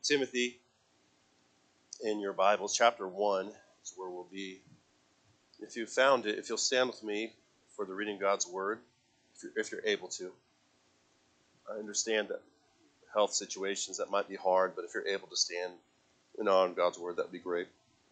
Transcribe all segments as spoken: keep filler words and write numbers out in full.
Timothy in your Bibles, chapter one is where we'll be. If you found it, if you'll stand with me for the reading of God's Word, if you're, if you're able to. I understand that health situations, that might be hard, but if you're able to stand in awe of God's Word, that would be great.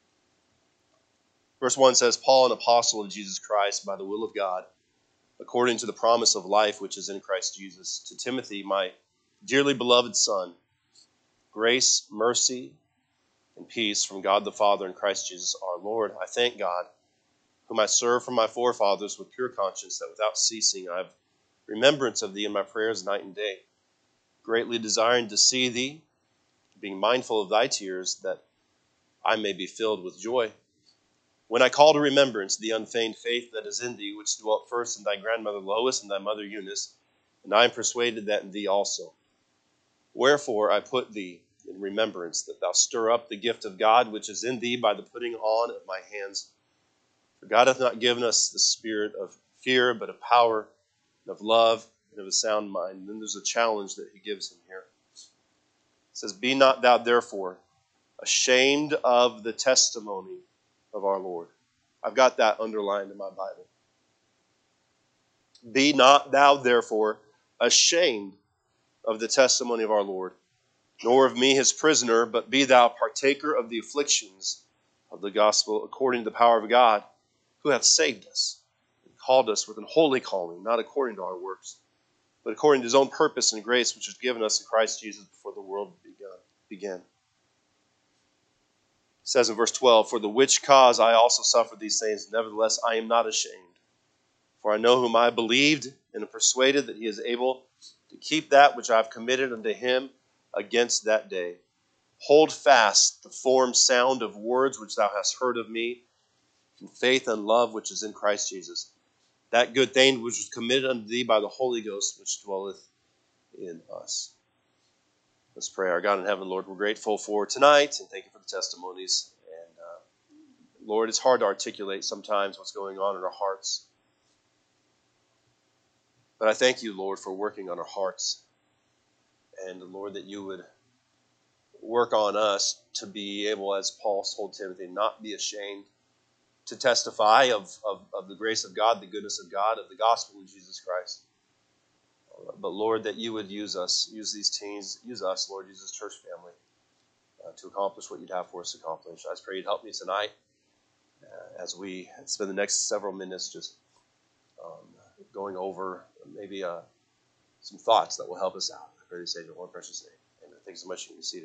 Verse one says, Paul, an apostle of Jesus Christ, by the will of God, according to the promise of life which is in Christ Jesus, to Timothy, my dearly beloved son, grace, mercy, and peace from God the Father and Christ Jesus our Lord. I thank God, whom I serve from my forefathers with pure conscience, that without ceasing I have remembrance of thee in my prayers night and day, greatly desiring to see thee, being mindful of thy tears, that I may be filled with joy. When I call to remembrance the unfeigned faith that is in thee, which dwelt first in thy grandmother Lois and thy mother Eunice, and I am persuaded that in thee also. Wherefore I put thee in remembrance, that thou stir up the gift of God which is in thee by the putting on of my hands. For God hath not given us the spirit of fear, but of power, and of love, and of a sound mind. And then there's a challenge that he gives him here. It says, Be not thou therefore ashamed of the testimony of our Lord. I've got that underlined in my Bible. Be not thou therefore ashamed of the testimony of our Lord, nor of me his prisoner, but be thou partaker of the afflictions of the gospel according to the power of God, who hath saved us, and called us with an holy calling, not according to our works, but according to his own purpose and grace, which was given us in Christ Jesus before the world began. It says in verse twelve, For the which cause I also suffer these things, nevertheless I am not ashamed. For I know whom I believed, and am persuaded that he is able to keep that which I have committed unto him against that day. Hold fast the formed sound of words which thou hast heard of me, in faith and love which is in Christ Jesus. That good thing which was committed unto thee by the Holy Ghost which dwelleth in us. Let's pray. Our God in heaven, Lord, we're grateful for tonight, and thank you for the testimonies. And uh, Lord, it's hard to articulate sometimes what's going on in our hearts. But I thank you, Lord, for working on our hearts. And Lord, that you would work on us to be able, as Paul told Timothy, not be ashamed to testify of, of, of the grace of God, the goodness of God, of the gospel of Jesus Christ. But Lord, that you would use us, use these teens, use us, Lord, use this church family uh, to accomplish what you'd have for us to accomplish. I just pray you'd help me tonight uh, as we spend the next several minutes just um, going over maybe uh, some thoughts that will help us out. I pray these things in one precious name. Amen. Thanks so much. You can be seated.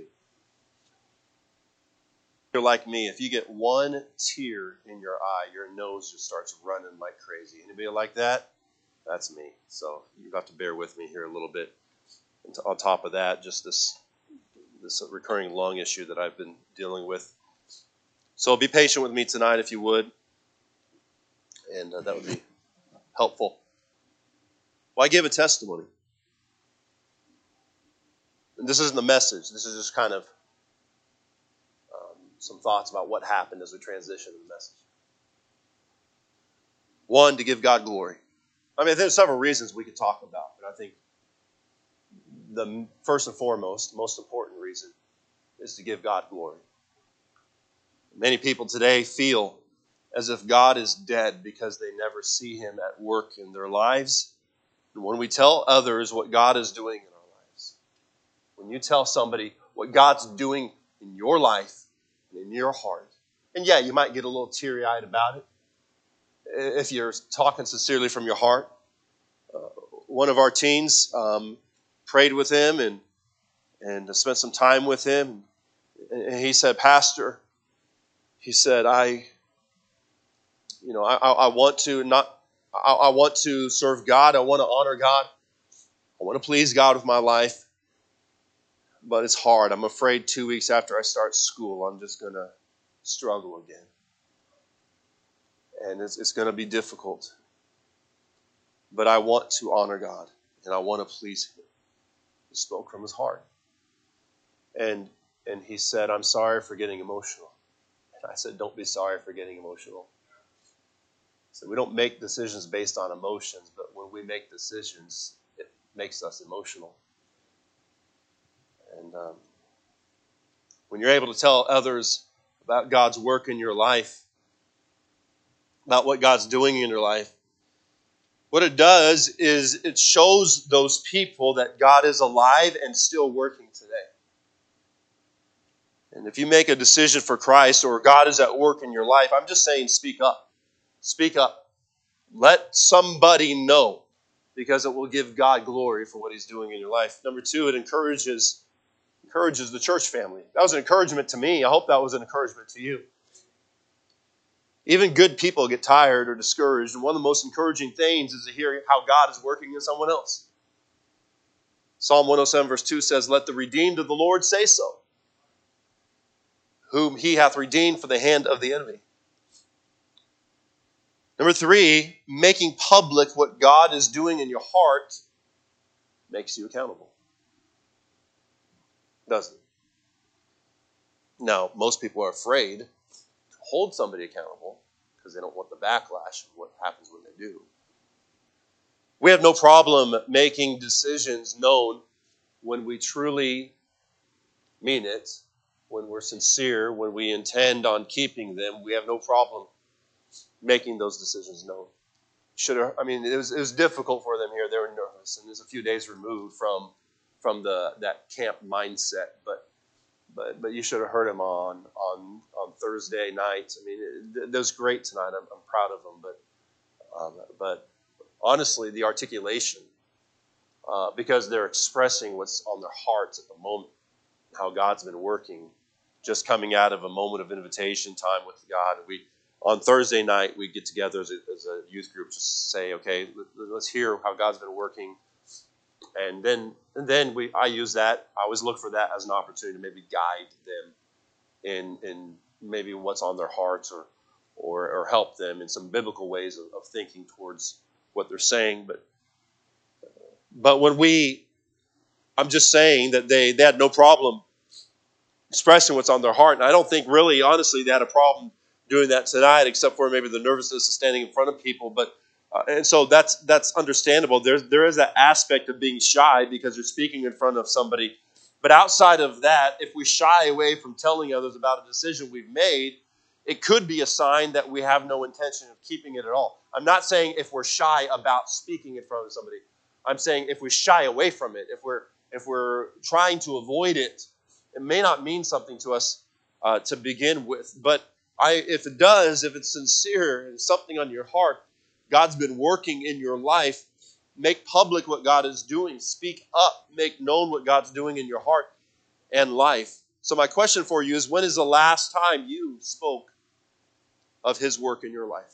You're like me. If you get one tear in your eye, your nose just starts running like crazy. Anybody like that? That's me. So you have to bear with me here a little bit. And on top of that, just this this recurring lung issue that I've been dealing with. So be patient with me tonight if you would. And uh, that would be helpful. Well, I gave a testimony. And this isn't the message. This is just kind of um, some thoughts about what happened as we transition to the message. One, to give God glory. I mean, there's several reasons we could talk about, but I think the first and foremost, most important reason is to give God glory. Many people today feel as if God is dead because they never see him at work in their lives. And when we tell others what God is doing in our lives, when you tell somebody what God's doing in your life and in your heart, and yeah, you might get a little teary-eyed about it if you're talking sincerely from your heart. Uh, one of our teens um, prayed with him and and spent some time with him. And he said, Pastor, he said, I, you know, I, I want to not, I, I want to serve God. I want to honor God. I want to please God with my life. But it's hard. I'm afraid two weeks after I start school, I'm just going to struggle again. And it's, it's going to be difficult. But I want to honor God, and I want to please him. He spoke from his heart. And and he said, I'm sorry for getting emotional. And I said, don't be sorry for getting emotional. So we don't make decisions based on emotions, but when we make decisions, it makes us emotional. And um, when you're able to tell others about God's work in your life, about what God's doing in your life, what it does is it shows those people that God is alive and still working today. And if you make a decision for Christ or God is at work in your life, I'm just saying speak up. Speak up. Let somebody know, because it will give God glory for what he's doing in your life. Number two, it encourages, encourages the church family. That was an encouragement to me. I hope that was an encouragement to you. Even good people get tired or discouraged, and one of the most encouraging things is to hear how God is working in someone else. Psalm one oh seven verse two says, "Let the redeemed of the Lord say so, whom he hath redeemed from the hand of the enemy." Number three, making public what God is doing in your heart makes you accountable. Doesn't it? Now, most people are afraid to hold somebody accountable because they don't want the backlash of what happens when they do. We have no problem making decisions known when we truly mean it, when we're sincere, when we intend on keeping them. We have no problem making those decisions known. Should have, I mean, it was it was difficult for them here. They were nervous, and it's a few days removed from from the that camp mindset. But but but you should have heard him on on on Thursday night. I mean, it, it was great tonight. I'm, I'm proud of them. But um, but honestly, the articulation, uh, because they're expressing what's on their hearts at the moment, how God's been working, just coming out of a moment of invitation time with God. We on Thursday night we get together as a, as a youth group, just say, okay, let's hear how God's been working, and then and then we I use that. I always look for that as an opportunity to maybe guide them in in maybe what's on their hearts, or or, or help them in some biblical ways of, of thinking towards what they're saying. But but when we, I'm just saying that they they had no problem expressing what's on their heart, and I don't think really, honestly, they had a problem doing that tonight, except for maybe the nervousness of standing in front of people. But uh, and so that's that's understandable. There there is that aspect of being shy because you're speaking in front of somebody. But outside of that, if we shy away from telling others about a decision we've made, it could be a sign that we have no intention of keeping it at all. I'm not saying if we're shy about speaking in front of somebody. I'm saying if we shy away from it, if we're if we're trying to avoid it, it may not mean something to us uh, to begin with. But I, if it does, if it's sincere and something on your heart, God's been working in your life, make public what God is doing. Speak up, make known what God's doing in your heart and life. So my question for you is, when is the last time you spoke of his work in your life?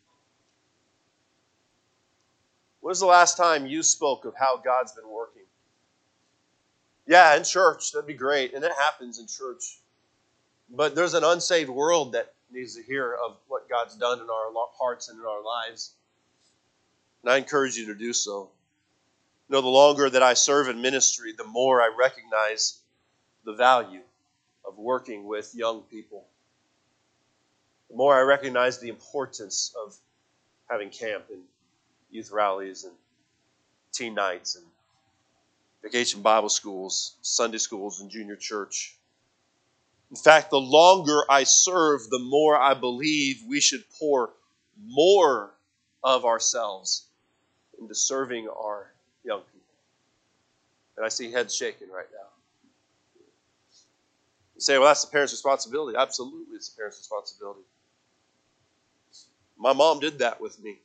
When was the last time you spoke of how God's been working? Yeah, in church, that'd be great. And it happens in church. But there's an unsaved world that needs to hear of what God's done in our hearts and in our lives. And I encourage you to do so. You know, the longer that I serve in ministry, the more I recognize the value of working with young people. The more I recognize the importance of having camp and youth rallies and teen nights and vacation Bible schools, Sunday schools, and junior church. In fact, the longer I serve, the more I believe we should pour more of ourselves into serving our young people. And I see heads shaking right now. You say, well, that's the parent's responsibility. Absolutely, it's the parent's responsibility. My mom did that with me.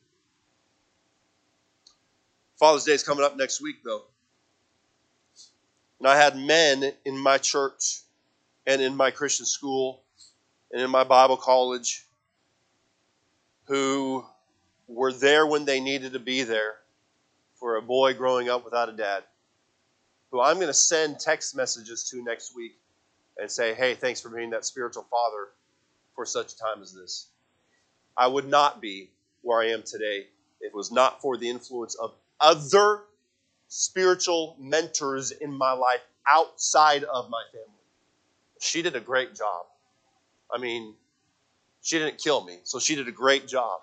Father's Day is coming up next week, though. And I had men in my church and in my Christian school and in my Bible college who were there when they needed to be there for a boy growing up without a dad, who I'm going to send text messages to next week and say, hey, thanks for being that spiritual father for such a time as this. I would not be where I am today if it was not for the influence of other spiritual mentors in my life outside of my family. She did a great job. I mean, she didn't kill me, so she did a great job.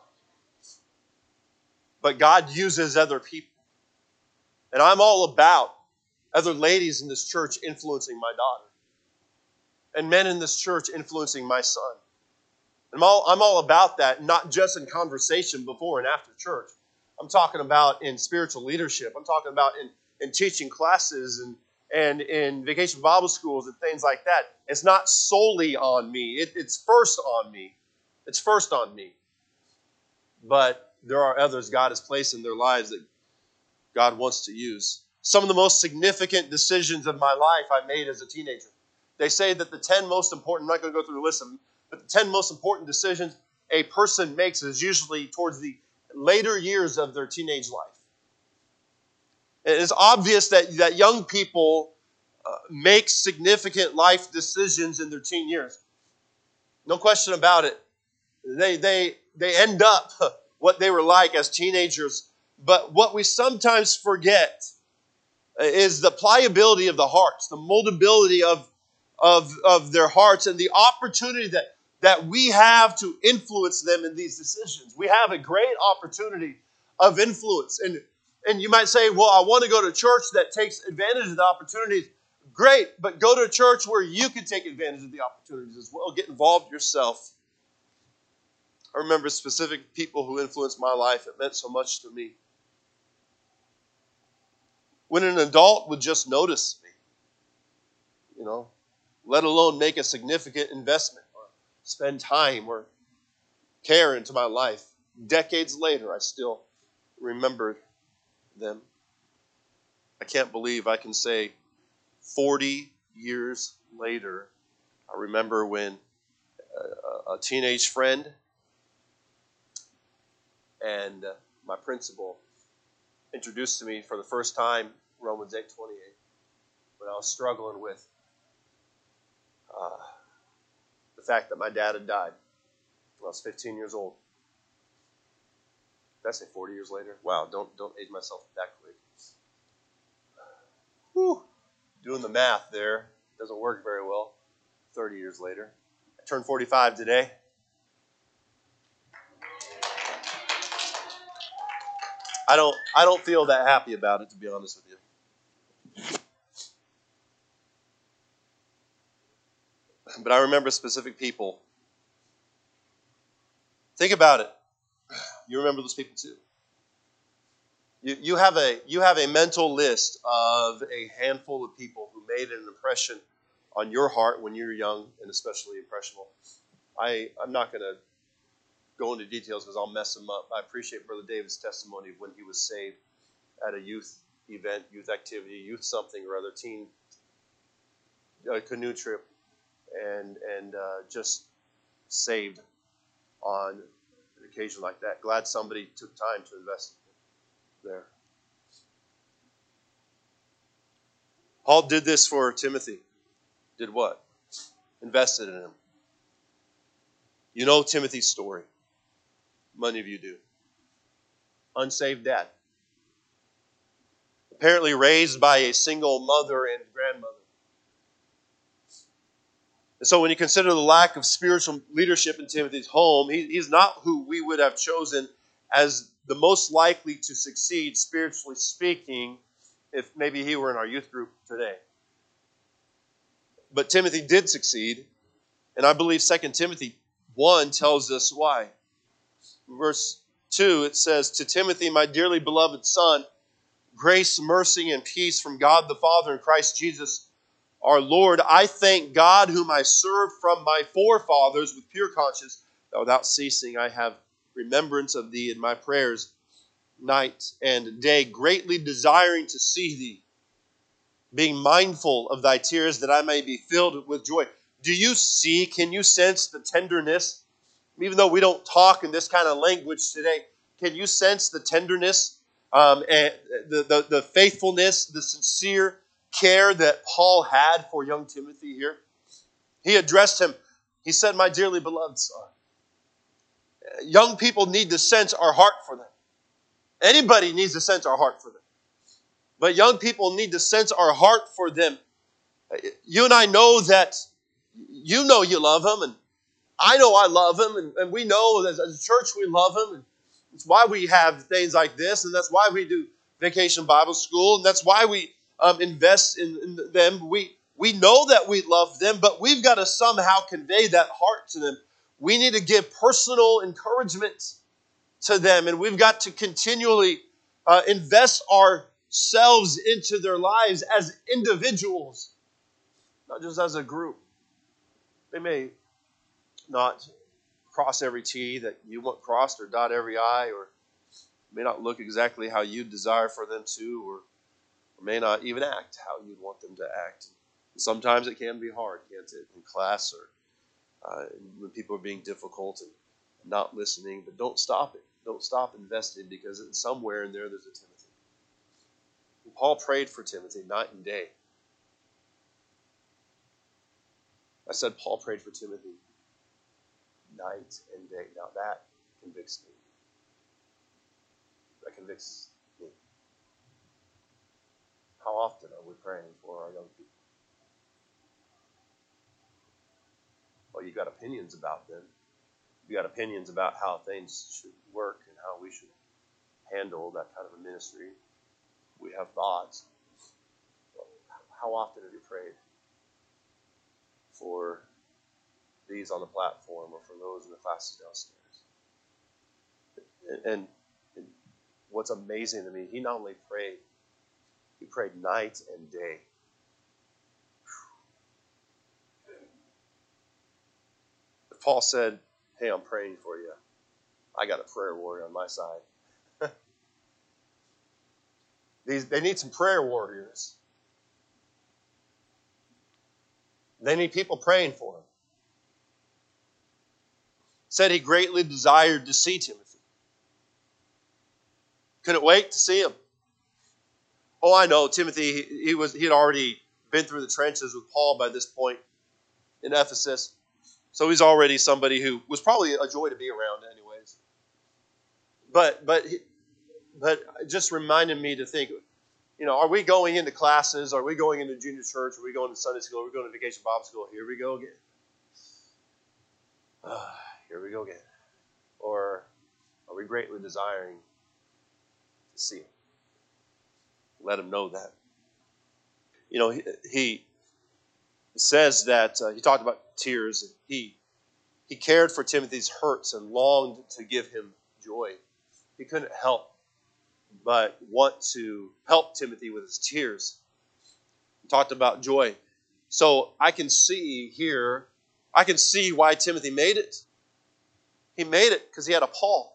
But God uses other people. And I'm all about other ladies in this church influencing my daughter. and men in this church influencing my son. I'm all, I'm all about that, not just in conversation before and after church. I'm talking about in spiritual leadership. I'm talking about in, in teaching classes and, and in vacation Bible schools and things like that. It's not solely on me. It, it's first on me. It's first on me. But there are others God has placed in their lives that God wants to use. Some of the most significant decisions of my life I made as a teenager. They say that the ten most important, I'm not going to go through the list of them, but the ten most important decisions a person makes is usually towards the later years of their teenage life. It is obvious that, that young people uh, make significant life decisions in their teen years. No question about it. They, they, they end up what they were like as teenagers. But what we sometimes forget is the pliability of the hearts, the moldability of, of, of their hearts, and the opportunity that, that we have to influence them in these decisions. We have a great opportunity of influence. And, and you might say, well, I want to go to a church that takes advantage of the opportunities. Great, but go to a church where you can take advantage of the opportunities as well. Get involved yourself. I remember specific people who influenced my life. It meant so much to me. When an adult would just notice me, you know, let alone make a significant investment or spend time or care into my life, decades later, I still remember them. I can't believe I can say forty years later, I remember when a, a teenage friend and uh, my principal introduced to me for the first time Romans eight twenty-eight when I was struggling with uh, the fact that my dad had died when I was fifteen years old. Did I say forty years later? Wow, don't don't age myself that quick. Whew. Doing the math there doesn't work very well. thirty years later. I turned forty-five today. I don't I don't feel that happy about it, to be honest with you. But I remember specific people. Think about it. You remember those people too. You, you have a you have a mental list of a handful of people who made an impression on your heart when you were young and especially impressionable. I, I'm not going to go into details because I'll mess them up. I appreciate Brother David's testimony of when he was saved at a youth event, youth activity, youth something or other, teen uh, canoe trip, and and uh, just saved on an occasion like that. Glad somebody took time to invest there. Paul did this for Timothy. Did what? Invested in him. You know Timothy's story. Many of you do. Unsaved dad. Apparently raised by a single mother and grandmother. And so when you consider the lack of spiritual leadership in Timothy's home, he, he's not who we would have chosen as the most likely to succeed, spiritually speaking, if maybe he were in our youth group today. But Timothy did succeed, and I believe Second Timothy one tells us why. Verse two, it says, "To Timothy, my dearly beloved son, grace, mercy, and peace from God the Father and Christ Jesus our Lord. I thank God whom I serve from my forefathers with pure conscience, that without ceasing I have remembrance of thee in my prayers night and day, greatly desiring to see thee, being mindful of thy tears, that I may be filled with joy." Do you see, can you sense the tenderness? Even though we don't talk in this kind of language today, can you sense the tenderness, um, and the, the, the faithfulness, the sincere care that Paul had for young Timothy here? He addressed him. He said, "My dearly beloved son." Young people need to sense our heart for them. Anybody needs to sense our heart for them. But young people need to sense our heart for them. You and I know that you know you love him, and I know I love him, and, and we know as, as a church we love him. And it's why we have things like this, and that's why we do Vacation Bible School, and that's why we um, invest in, in them. We We know that we love them, but we've got to somehow convey that heart to them. We need to give personal encouragement to them, and we've got to continually uh, invest ourselves into their lives as individuals, not just as a group. They may not cross every T that you want crossed or dot every I, or may not look exactly how you desire for them to, or, or may not even act how you'd want them to act. And sometimes it can be hard, can't it, in class or uh, when people are being difficult and not listening, but don't stop it. Don't stop investing, because somewhere in there there's a Timothy. And Paul prayed for Timothy night and day. I said Paul prayed for Timothy night and day. Now that convicts me. That convicts me. How often are we praying for our young people? Well, you got opinions about them. You got opinions about how things should work and how we should handle that kind of a ministry. We have thoughts. Well, how often have you prayed for these on the platform or for those in the classes downstairs? And, and, and what's amazing to me, he not only prayed, he prayed night and day. If Paul said, hey, I'm praying for you, I got a prayer warrior on my side. These, they need some prayer warriors. They need people praying for him. Said he greatly desired to see Timothy. Couldn't wait to see him. Oh, I know, Timothy, he, he was he had already been through the trenches with Paul by this point in Ephesus. So he's already somebody who was probably a joy to be around anyways. But but but it just reminded me to think, you know, are we going into classes? Are we going into junior church? Are we going to Sunday school? Are we going to vacation Bible school? Here we go again. Uh, here we go again. Or are we greatly desiring to see him? Let him know that. You know, he, he says that, uh, he talked about tears. And he, he cared for Timothy's hurts and longed to give him joy. He couldn't help but want to help Timothy with his tears. He talked about joy. So I can see here, I can see why Timothy made it. He made it because he had a Paul.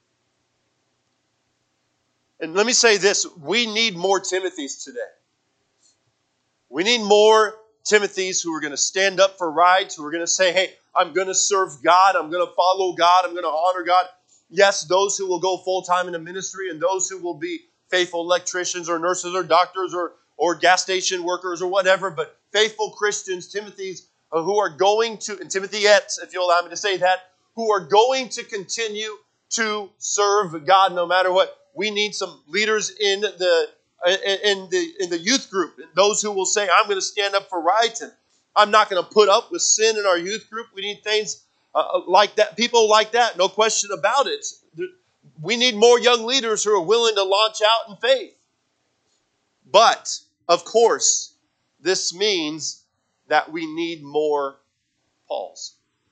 And let me say this, we need more Timothys today. We need more Timothys who are going to stand up for rights, who are going to say, hey, I'm going to serve God, I'm going to follow God, I'm going to honor God. Yes, those who will go full-time into ministry and those who will be faithful electricians or nurses or doctors or, or gas station workers or whatever, but faithful Christians, Timothys, uh, who are going to, and Timothyettes, if you'll allow me to say that, who are going to continue to serve God no matter what. We need some leaders in the in the in the youth group, those who will say, I'm going to stand up for rights and I'm not going to put up with sin in our youth group. We need things uh, like that, people like that, no question about it. We need more young leaders who are willing to launch out in faith. But, of course, this means that we need more Pauls.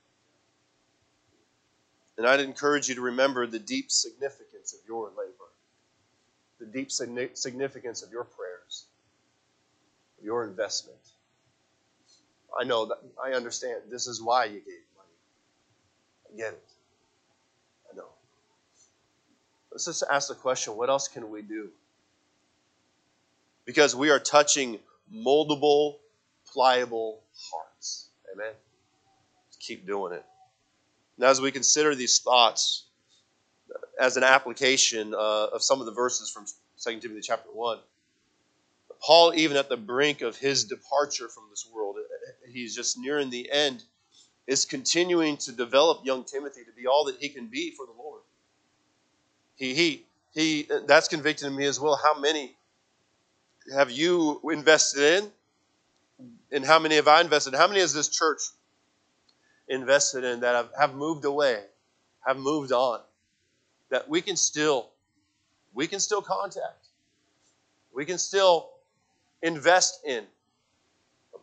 And I'd encourage you to remember the deep significance of your labor, the deep significance of your prayers, of your investment. I know that, I understand. This is why you gave money. I get it. I know. Let's just ask the question, what else can we do? Because we are touching moldable, pliable hearts. Amen? Keep doing it. Now, as we consider these thoughts as an application uh, of some of the verses from Second Timothy chapter one, Paul, even at the brink of his departure from this world, he's just nearing the end, is continuing to develop young Timothy to be all that he can be for the Lord. He, he, he, that's convicted me as well. How many have you invested in? And how many have I invested in? How many has this church invested in that have, have moved away, have moved on? That we can still, we can still contact. We can still invest in.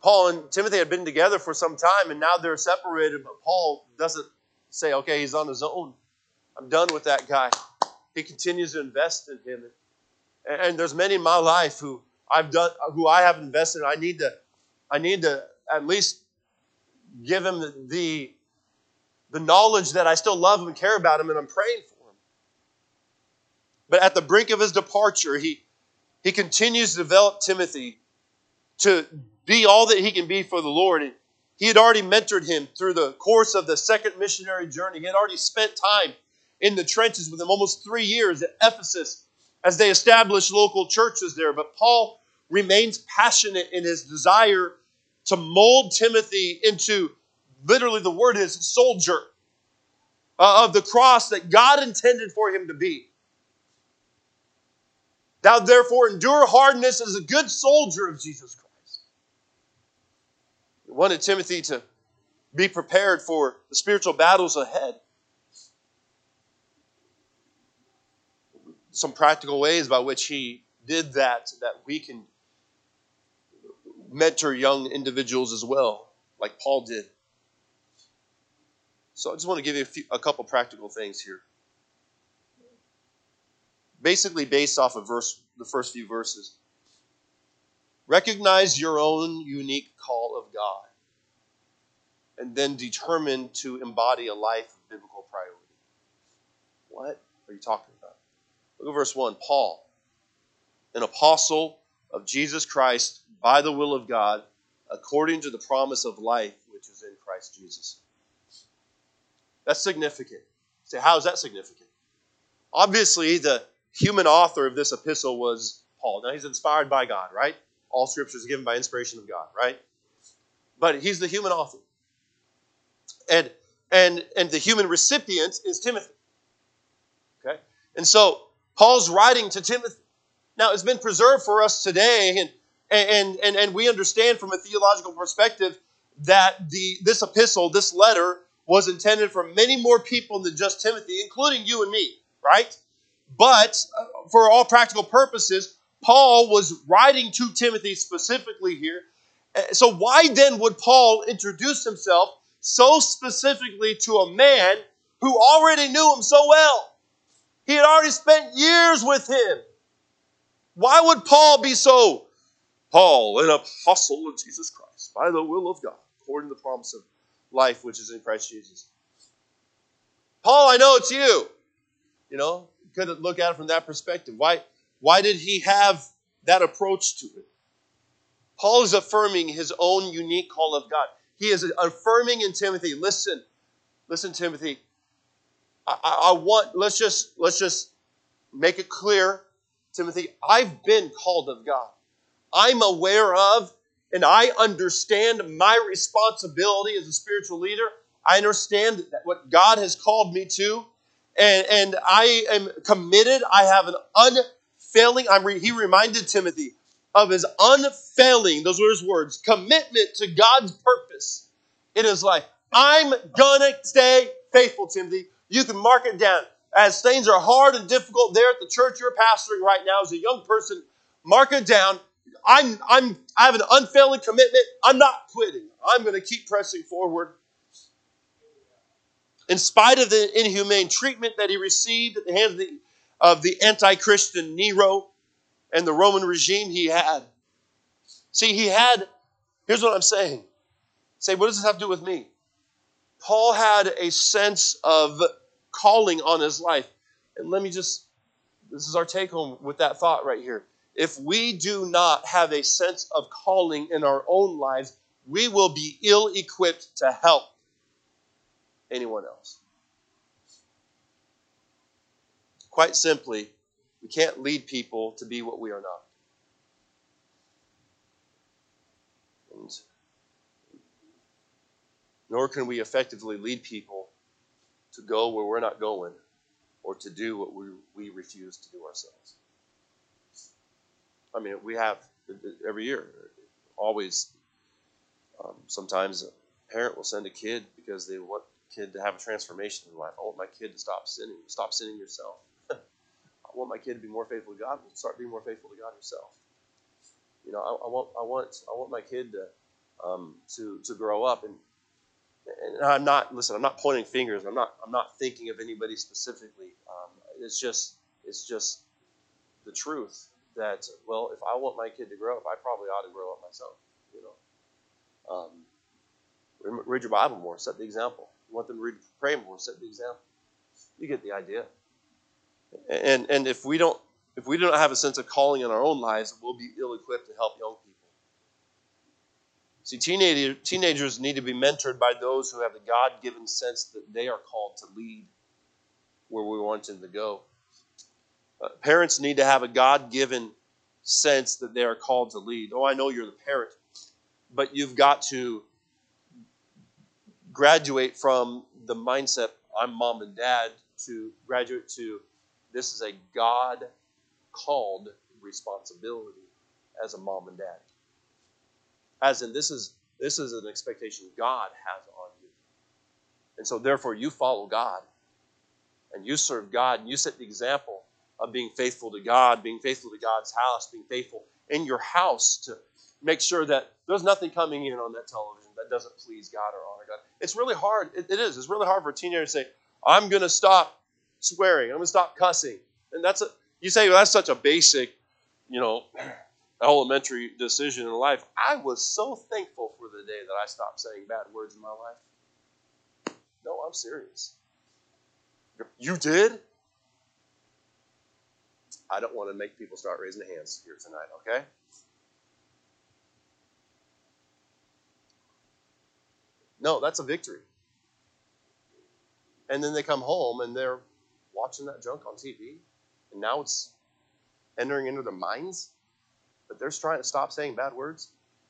Paul and Timothy had been together for some time, and now they're separated, but Paul doesn't say, okay, he's on his own. I'm done with that guy. He continues to invest in him. And there's many in my life who I've done, who I have invested in. I need to, I need to at least give him the, the, the knowledge that I still love him and care about him, and I'm praying for him. But at the brink of his departure, he, he continues to develop Timothy to be all that he can be for the Lord. And he had already mentored him through the course of the second missionary journey. He had already spent time in the trenches with him, almost three years at Ephesus, as they established local churches there. But Paul remains passionate in his desire to mold Timothy into, literally the word is soldier, uh, of the cross that God intended for him to be. Thou therefore endure hardness as a good soldier of Jesus Christ. He wanted Timothy to be prepared for the spiritual battles ahead. Some practical ways by which he did that, that we can mentor young individuals as well, like Paul did. So I just want to give you a, few, a couple practical things here. Basically based off of verse, the first few verses. Recognize your own unique call of God, and then determine to embody a life of biblical priority. What are you talking about? Look at verse one. Paul, an apostle of Jesus Christ by the will of God, according to the promise of life which is in Christ Jesus. That's significant. So how is that significant? Obviously, the human author of this epistle was Paul. Now, he's inspired by God, right? All scripture is given by inspiration of God, right? But he's the human author. And, and, and the human recipient is Timothy. Okay? And so, Paul's writing to Timothy. Now, it's been preserved for us today, and, and, and, and we understand from a theological perspective that the this epistle, this letter, was intended for many more people than just Timothy, including you and me, right? But for all practical purposes, Paul was writing to Timothy specifically here. So why then would Paul introduce himself so specifically to a man who already knew him so well? He had already spent years with him. Why would Paul be so, Paul, an apostle of Jesus Christ, by the will of God, according to the promise of life which is in Christ Jesus? Paul, I know it's you. You know, you could look at it from that perspective. Why, why did he have that approach to it? Paul is affirming his own unique call of God. He is affirming in Timothy, listen, listen, Timothy, I, I, I want, let's just, let's just make it clear, Timothy, I've been called of God. I'm aware of and I understand my responsibility as a spiritual leader. I understand that what God has called me to, and, and I am committed. I have an unfailing, I'm re, he reminded Timothy of his unfailing, those were his words, commitment to God's purpose. It is like, I'm gonna stay faithful, Timothy. You can mark it down. As things are hard and difficult there at the church you're pastoring right now as a young person, mark it down. I'm, I'm, I have an unfailing commitment. I'm not quitting. I'm going to keep pressing forward. In spite of the inhumane treatment that he received at the hands of the, of the anti-Christian Nero and the Roman regime he had. See, he had, here's what I'm saying. Say, what does this have to do with me? Paul had a sense of calling on his life. And let me just, this is our take home with that thought right here. If we do not have a sense of calling in our own lives, we will be ill-equipped to help anyone else. Quite simply, we can't lead people to be what we are not. And nor can we effectively lead people to go where we're not going or to do what we, we refuse to do ourselves. I mean, we have every year, always, um, sometimes a parent will send a kid because they want the kid to have a transformation in life. I want my kid to stop sinning. Stop sinning yourself. I want my kid to be more faithful to God. Start being more faithful to God yourself. You know, I, I want, I want, I want my kid to um, to to grow up. And, and I'm not listen. I'm not pointing fingers. I'm not I'm not thinking of anybody specifically. Um, it's just it's just the truth that, well, if I want my kid to grow up, I probably ought to grow up myself. You know, um, read your Bible more. Set the example. You want them to read, pray more. Set the example. You get the idea. And and if we don't if we don't have a sense of calling in our own lives, we'll be ill-equipped to help young people. See, teenager, teenagers need to be mentored by those who have the God-given sense that they are called to lead where we want them to go. Uh, parents need to have a God-given sense that they are called to lead. Oh, I know you're the parent, but you've got to graduate from the mindset, I'm mom and dad, to graduate to, this is a God-called responsibility as a mom and dad. As in, this is this is an expectation God has on you. And so therefore you follow God and you serve God and you set the example of being faithful to God, being faithful to God's house, being faithful in your house to make sure that there's nothing coming in on that television that doesn't please God or honor God. It's really hard. It, it is. It's really hard for a teenager to say, I'm going to stop swearing. I'm going to stop cussing. And that's a, you say, well, that's such a basic, you know, elementary decision in life. I was so thankful for the day that I stopped saying bad words in my life. No, I'm serious. You did? I don't want to make people start raising their hands here tonight, okay? No, that's a victory. And then they come home and they're watching that junk on T V, and now it's entering into their minds that they're trying to stop saying bad words.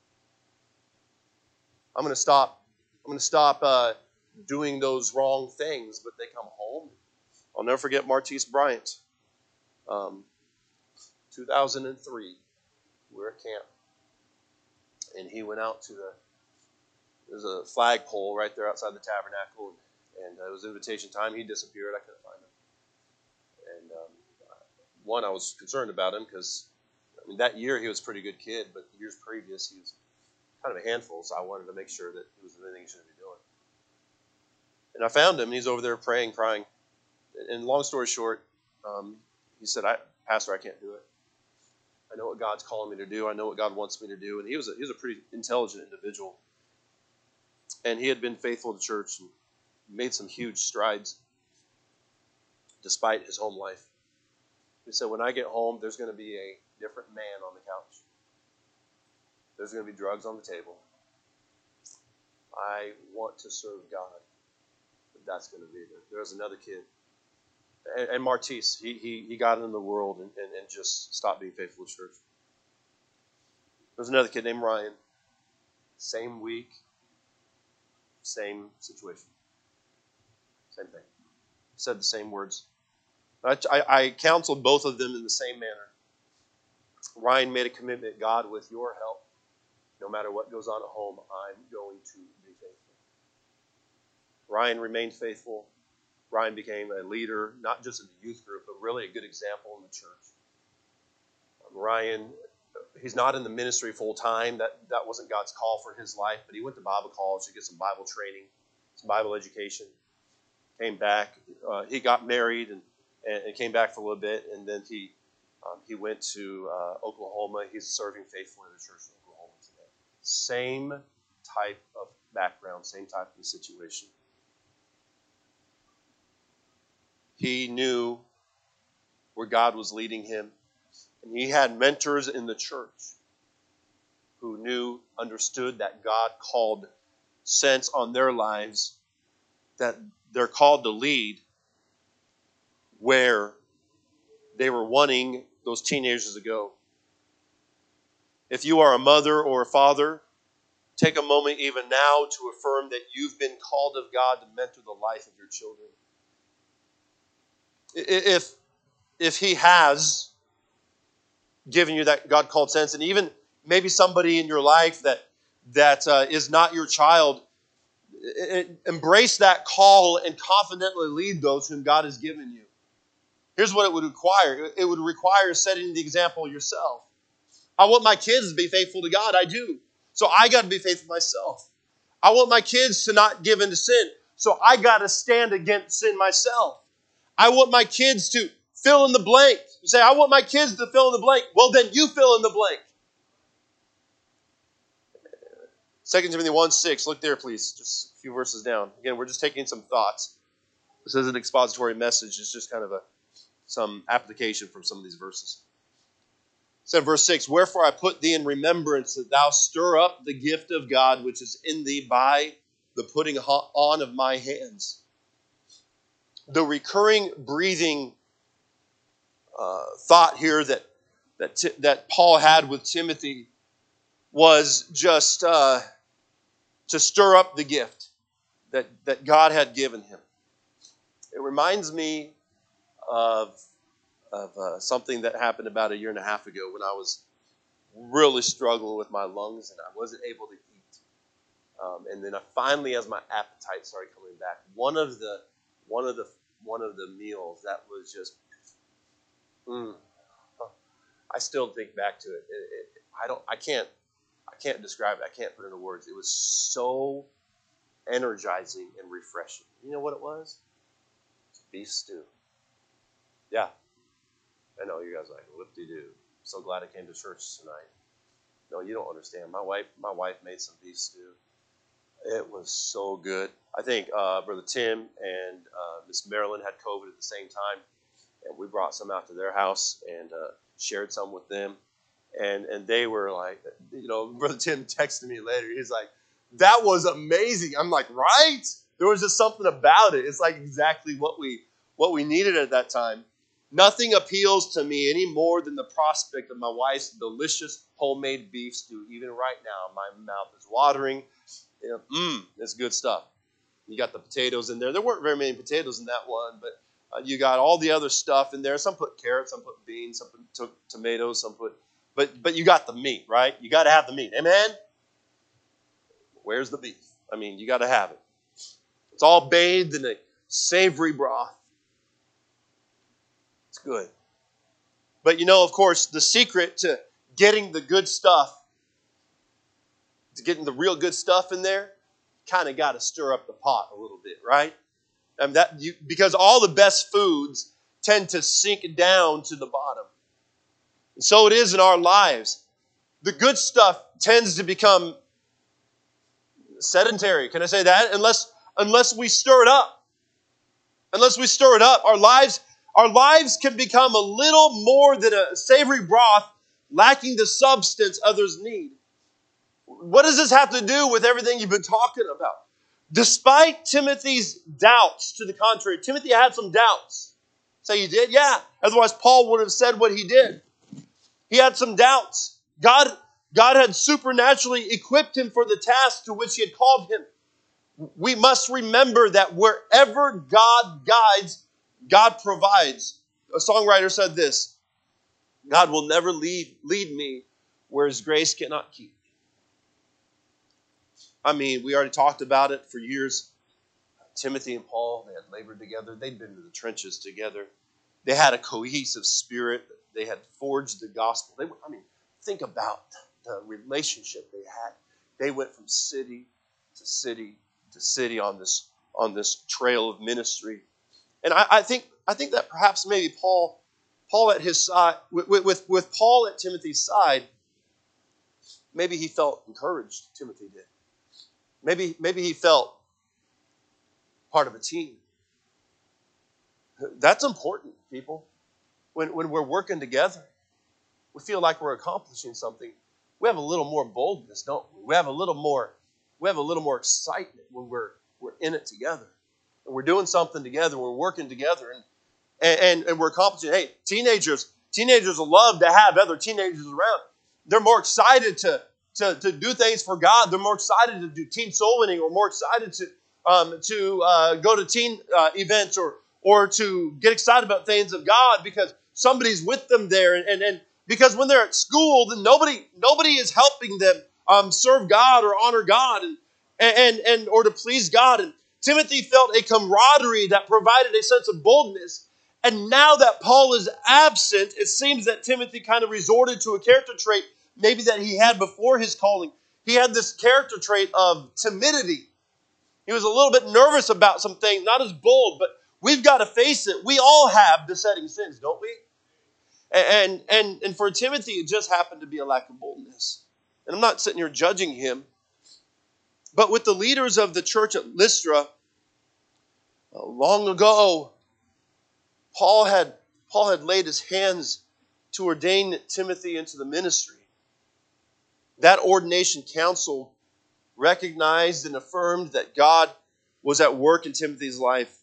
I'm going to stop. I'm going to stop uh, doing those wrong things. But they come home. I'll never forget Martise Bryant. Um, two thousand three, we were at camp, and he went out to the. There's a flagpole right there outside the tabernacle, and, and uh, it was invitation time. He disappeared. I couldn't find him. And um, one, I was concerned about him because. I mean, that year he was a pretty good kid, but the years previous he was kind of a handful, so I wanted to make sure that he was doing anything he shouldn't be doing. And I found him, and he's over there praying, crying. And long story short, um, he said, I, Pastor, I can't do it. I know what God's calling me to do. I know what God wants me to do. And he was a, he was a pretty intelligent individual. And he had been faithful to church and made some huge strides despite his home life. He said, when I get home, there's going to be a different man on the couch. There's going to be drugs on the table. I want to serve God, but that's going to be there. There's another kid. And, and Martise, he, he he got into the world and, and, and just stopped being faithful to church. There's another kid named Ryan. Same week, same situation. Same thing. Said the same words. I, I, I counseled both of them in the same manner. Ryan made a commitment, God, with your help, no matter what goes on at home, I'm going to be faithful. Ryan remained faithful. Ryan became a leader, not just in the youth group, but really a good example in the church. Um, Ryan, he's not in the ministry full time. That, that wasn't God's call for his life, but he went to Bible college to get some Bible training, some Bible education. Came back. Uh, he got married and, and, and came back for a little bit, and then he Um, he went to uh, Oklahoma. He's serving faithfully in the church in Oklahoma today. Same type of background, same type of situation. He knew where God was leading him. And he had mentors in the church who knew, understood that God called sense on their lives, that they're called to lead where they were wanting those teenagers to go. If you are a mother or a father, take a moment even now to affirm that you've been called of God to mentor the life of your children. If, if He has given you that God-called sense, and even maybe somebody in your life that, that uh, is not your child, embrace that call and confidently lead those whom God has given you. Here's what it would require. It would require setting the example yourself. I want my kids to be faithful to God. I do. So I got to be faithful myself. I want my kids to not give into sin. So I got to stand against sin myself. I want my kids to fill in the blank. You say, I want my kids to fill in the blank. Well, then you fill in the blank. Second Timothy one six. Look there, please. Just a few verses down. Again, we're just taking some thoughts. This isn't an expository message. It's just kind of a some application from some of these verses. It said verse six, wherefore I put thee in remembrance that thou stir up the gift of God which is in thee by the putting on of my hands. The recurring breathing uh, thought here that that, T- that Paul had with Timothy was just uh, to stir up the gift that, that God had given him. It reminds me of, of uh, something that happened about a year and a half ago when I was really struggling with my lungs and I wasn't able to eat. Um, and then I finally, as my appetite started coming back, one of the one of the one of the meals that was just, mm, I still think back to it. It, it. I don't. I can't. I can't describe it. I can't put it into words. It was so energizing and refreshing. You know what it was? Beef stew. Yeah. I know you guys are like, whoop-de-doo. So glad I came to church tonight. No, you don't understand. My wife, my wife made some beef stew. It was so good. I think uh, Brother Tim and uh, Miss Marilyn had COVID at the same time, and we brought some out to their house and uh, shared some with them. And and they were like, you know, Brother Tim texted me later. He's like, that was amazing. I'm like, right? There was just something about it. It's like exactly what we what we needed at that time. Nothing appeals to me any more than the prospect of my wife's delicious homemade beef stew. Even right now, my mouth is watering. You know, mmm, it's good stuff. You got the potatoes in there. There weren't very many potatoes in that one, but uh, you got all the other stuff in there. Some put carrots, some put beans, some put t- tomatoes, some put... But but you got the meat, right? You got to have the meat. Amen? Where's the beef? I mean, you got to have it. It's all bathed in a savory broth. It's good. But you know, of course, the secret to getting the good stuff, to getting the real good stuff in there, kind of got to stir up the pot a little bit, right? And that you, because all the best foods tend to sink down to the bottom. And so it is in our lives. The good stuff tends to become sedentary. Can I say that? Unless unless we stir it up. Unless we stir it up, our lives our lives can become a little more than a savory broth lacking the substance others need. What does this have to do with everything you've been talking about? Despite Timothy's doubts, to the contrary, Timothy had some doubts. Say he did? Yeah. Otherwise, Paul would have said what he did. He had some doubts. God, God had supernaturally equipped him for the task to which he had called him. We must remember that wherever God guides, God provides. A songwriter said this, God will never lead, lead me where his grace cannot keep. I mean, we already talked about it for years. Timothy and Paul, they had labored together. They'd been to the trenches together. They had a cohesive spirit. They had forged the gospel. They, I mean, think about the relationship they had. They went from city to city to city on this on this trail of ministry. And I, I think I think that perhaps maybe Paul, Paul at his side, with, with, with Paul at Timothy's side, maybe he felt encouraged. Timothy did. Maybe maybe he felt part of a team. That's important, people. When, when we're working together, we feel like we're accomplishing something. We have a little more boldness, don't we? We have a little more, we have a little more excitement when we're we're in it together. And we're doing something together, we're working together, and and, and we're accomplishing. Hey, teenagers, teenagers love to have other teenagers around. They're more excited to, to, to do things for God. They're more excited to do teen soul winning, or more excited to um, to uh, go to teen uh, events, or or to get excited about things of God because somebody's with them there, and, and, and because when they're at school, then nobody nobody is helping them um, serve God or honor God, and, and and or to please God. And Timothy felt a camaraderie that provided a sense of boldness. And now that Paul is absent, it seems that Timothy kind of resorted to a character trait maybe that he had before his calling. He had this character trait of timidity. He was a little bit nervous about some things, not as bold, but we've got to face it. We all have besetting sins, don't we? And, and, and for Timothy, it just happened to be a lack of boldness. And I'm not sitting here judging him. But with the leaders of the church at Lystra, uh, long ago, Paul had, Paul had laid his hands to ordain Timothy into the ministry. That ordination council recognized and affirmed that God was at work in Timothy's life.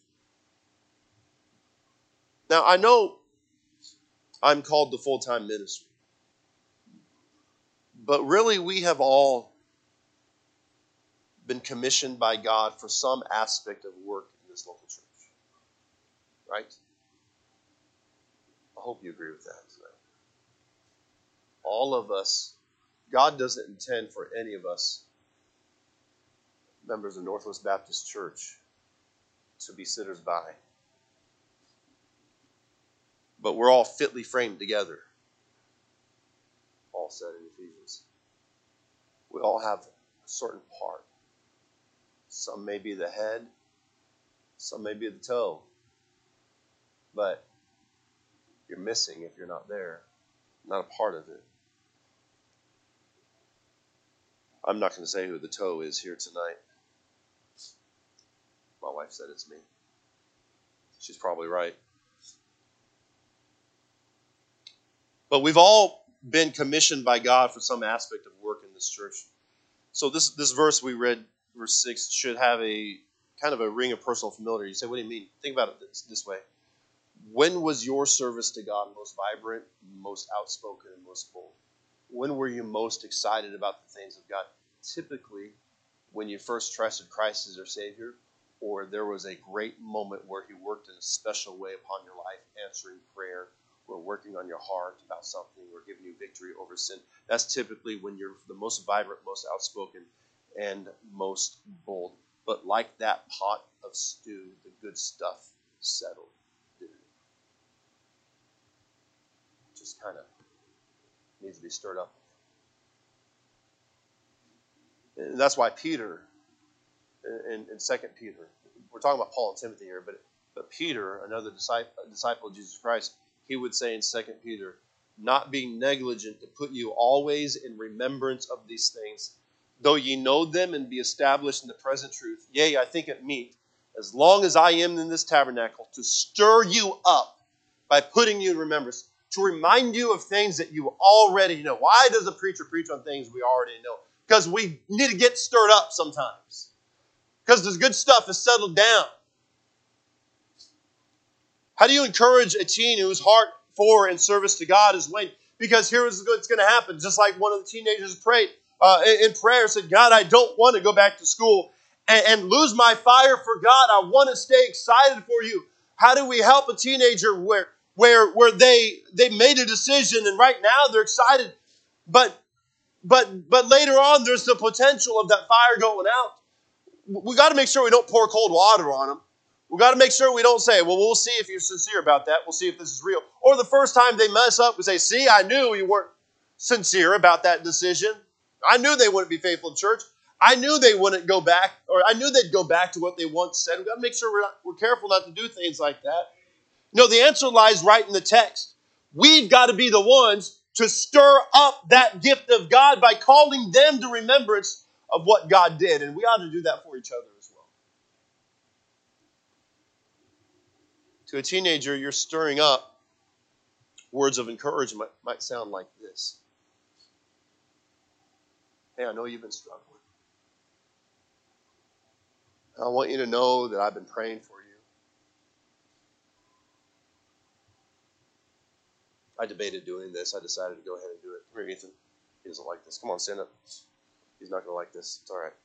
Now, I know I'm called to full-time ministry, but really we have all been commissioned by God for some aspect of work in this local church. Right? I hope you agree with that tonight. All of us, God doesn't intend for any of us, members of Northwest Baptist Church, to be sitters by. But we're all fitly framed together. Paul said in Ephesians. We all have a certain part. Some may be the head, some may be the toe. But you're missing if you're not there, not a part of it. I'm not going to say who the toe is here tonight. My wife said it's me. She's probably right. But we've all been commissioned by God for some aspect of work in this church. So this, this verse we read, verse six, should have a kind of a ring of personal familiarity. You say, what do you mean? Think about it this, this way. When was your service to God most vibrant, most outspoken, and most bold? When were you most excited about the things of God? Typically, when you first trusted Christ as your Savior, or there was a great moment where He worked in a special way upon your life, answering prayer, or working on your heart about something, or giving you victory over sin. That's typically when you're the most vibrant, most outspoken, and most bold. But like that pot of stew, the good stuff settled. Just kind of needs to be stirred up. And that's why Peter, in, in Second Peter, we're talking about Paul and Timothy here, but, but Peter, another disciple, disciple of Jesus Christ, he would say in Second Peter, not being negligent to put you always in remembrance of these things, though ye know them and be established in the present truth. Yea, I think it meet, as long as I am in this tabernacle, to stir you up by putting you in remembrance, to remind you of things that you already know. Why does a preacher preach on things we already know? Because we need to get stirred up sometimes. Because the good stuff is settled down. How do you encourage a teen whose heart for and service to God is waned? Because here's what's going to happen. Just like one of the teenagers prayed uh, in prayer, said, God, I don't want to go back to school and, and lose my fire for God. I want to stay excited for you. How do we help a teenager where where where they they made a decision and right now they're excited, but but but later on there's the potential of that fire going out? We got to make sure we don't pour cold water on them. We got to make sure we don't say, well, we'll see if you're sincere about that. We'll see if this is real. Or the first time they mess up, we say, see, I knew you weren't sincere about that decision. I knew they wouldn't be faithful to church. I knew they wouldn't go back, or I knew they'd go back to what they once said. We've got to make sure we're, not, we're careful not to do things like that. No, the answer lies right in the text. We've got to be the ones to stir up that gift of God by calling them to remembrance of what God did. And we ought to do that for each other as well. To a teenager, you're stirring up words of encouragement might sound like this. Hey, I know you've been struggling. I want you to know that I've been praying for you. I debated doing this. I decided to go ahead and do it. Come here, Ethan. He doesn't like this. Come on, stand up. He's not going to like this. It's all right.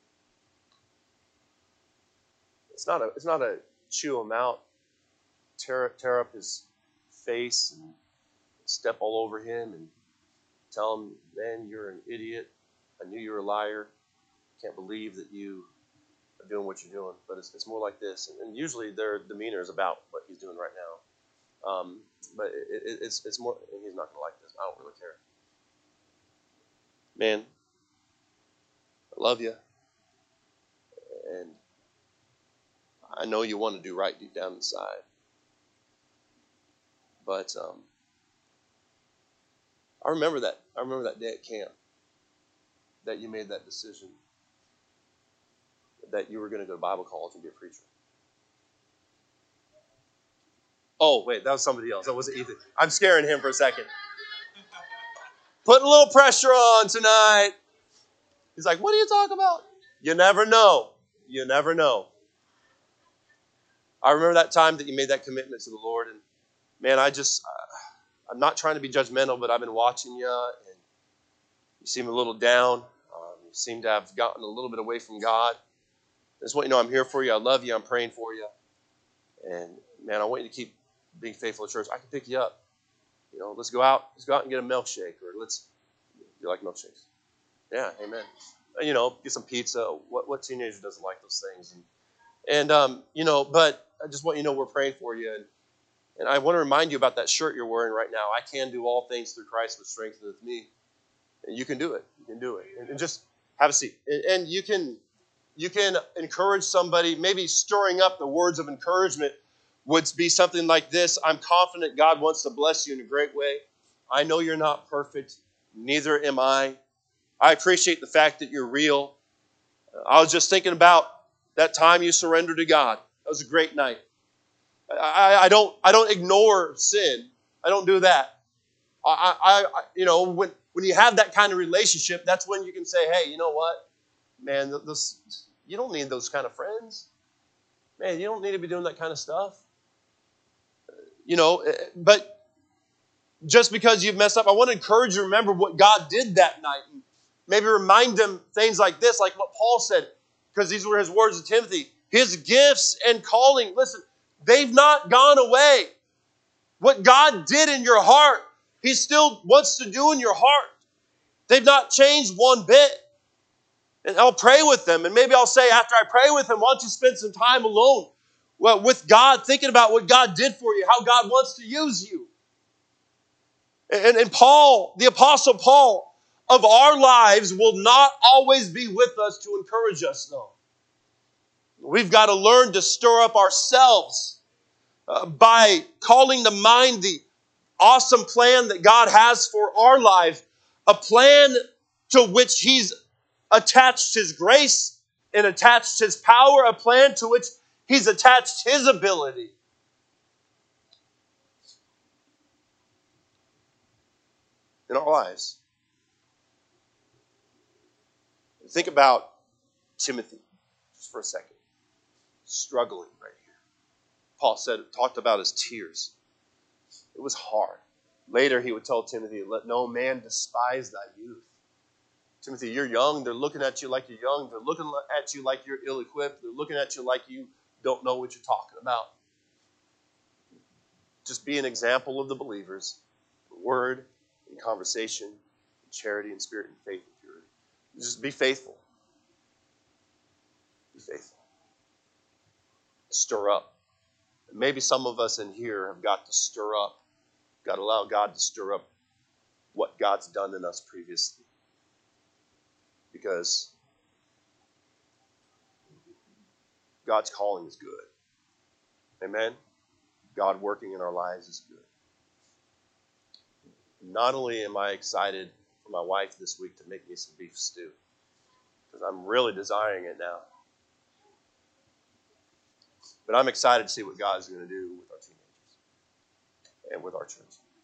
It's not a, it's not a chew him out, tear, tear up his face and step all over him and tell him, man, you're an idiot. I knew you were a liar. Can't believe that you are doing what you're doing. But it's, it's more like this. And, and usually their demeanor is about what he's doing right now. Um, but it, it, it's it's more, and he's not going to like this. I don't really care. Man, I love you. And I know you want to do right deep down inside. But um, I remember that. I remember that day at camp that you made that decision that you were going to go to Bible college and be a preacher. Oh, wait, that was somebody else. That wasn't Ethan. I'm scaring him for a second. Putting a little pressure on tonight. He's like, what are you talking about? You never know. You never know. I remember that time that you made that commitment to the Lord. And man, I just, uh, I'm not trying to be judgmental, but I've been watching you. And you seem a little down. Um, you seem to have gotten a little bit away from God. I just want you to know I'm here for you. I love you. I'm praying for you. And man, I want you to keep being faithful to church. I can pick you up. You know, let's go out. Let's go out and get a milkshake, or let's. You like milkshakes? Yeah, amen. You know, get some pizza. What what teenager doesn't like those things? And and um, you know, but I just want you to know we're praying for you. And and I want to remind you about that shirt you're wearing right now. I can do all things through Christ which strengtheneth me. And you can do it. You can do it. And, and just have a seat. And, and you can you can encourage somebody. Maybe stirring up the words of encouragement would be something like this. I'm confident God wants to bless you in a great way. I know you're not perfect. Neither am I. I appreciate the fact that you're real. I was just thinking about that time you surrendered to God. That was a great night. I, I, I don't I don't ignore sin. I don't do that. I, I, I you know when when you have that kind of relationship, that's when you can say, hey, you know what, man, this, you don't need those kind of friends. Man, you don't need to be doing that kind of stuff. You know, but just because you've messed up, I want to encourage you to remember what God did that night. And maybe remind them things like this, like what Paul said, because these were his words to Timothy. His gifts and calling, listen, they've not gone away. What God did in your heart, He still wants to do in your heart. They've not changed one bit. And I'll pray with them. And maybe I'll say after I pray with them, why don't you spend some time alone well, with God, thinking about what God did for you, how God wants to use you. And, and Paul, the Apostle Paul, of our lives will not always be with us to encourage us, though. We've got to learn to stir up ourselves uh, by calling to mind the awesome plan that God has for our life, a plan to which He's attached His grace and attached His power, a plan to which He's attached His ability. In our lives. Think about Timothy just for a second. Struggling right here. Paul said, talked about his tears. It was hard. Later he would tell Timothy, let no man despise thy youth. Timothy, you're young. They're looking at you like you're young. They're looking at you like you're ill-equipped. They're looking at you like you don't know what you're talking about. Just be an example of the believers. Word and conversation, and charity and spirit and faith and purity. Just be faithful. Be faithful. Stir up. Maybe some of us in here have got to stir up. Got to allow God to stir up what God's done in us previously. Because God's calling is good. Amen? God working in our lives is good. Not only am I excited for my wife this week to make me some beef stew, because I'm really desiring it now. But I'm excited to see what God's going to do with our teenagers and with our church.